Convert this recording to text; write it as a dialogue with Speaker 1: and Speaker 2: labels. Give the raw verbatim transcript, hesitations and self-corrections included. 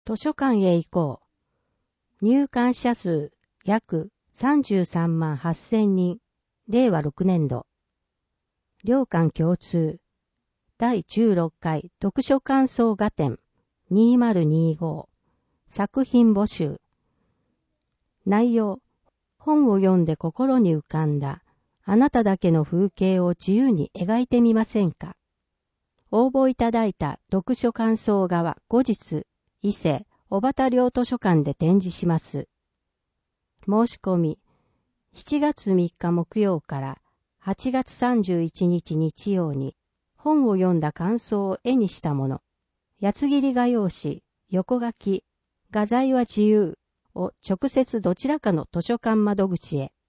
Speaker 1: 図書館へ行こう。入館者数約さんじゅうさんまんはっせんにん。れいわろくねんど。両館共通。だいじゅうろっかい読書感想画展にせんにじゅうご。作品募集。内容。本を読んで心に浮かんだ。あなただけの風景を自由に描いてみませんか。応募いただいた読書感想画は後日、伊勢、小畑両図書館で展示します。申し込み、しちがつみっか木曜からはちがつさんじゅういちにち日曜に、本を読んだ感想を絵にしたもの、八つ切り画用紙、横書き、画材は自由を直接どちらかの図書館窓口へ。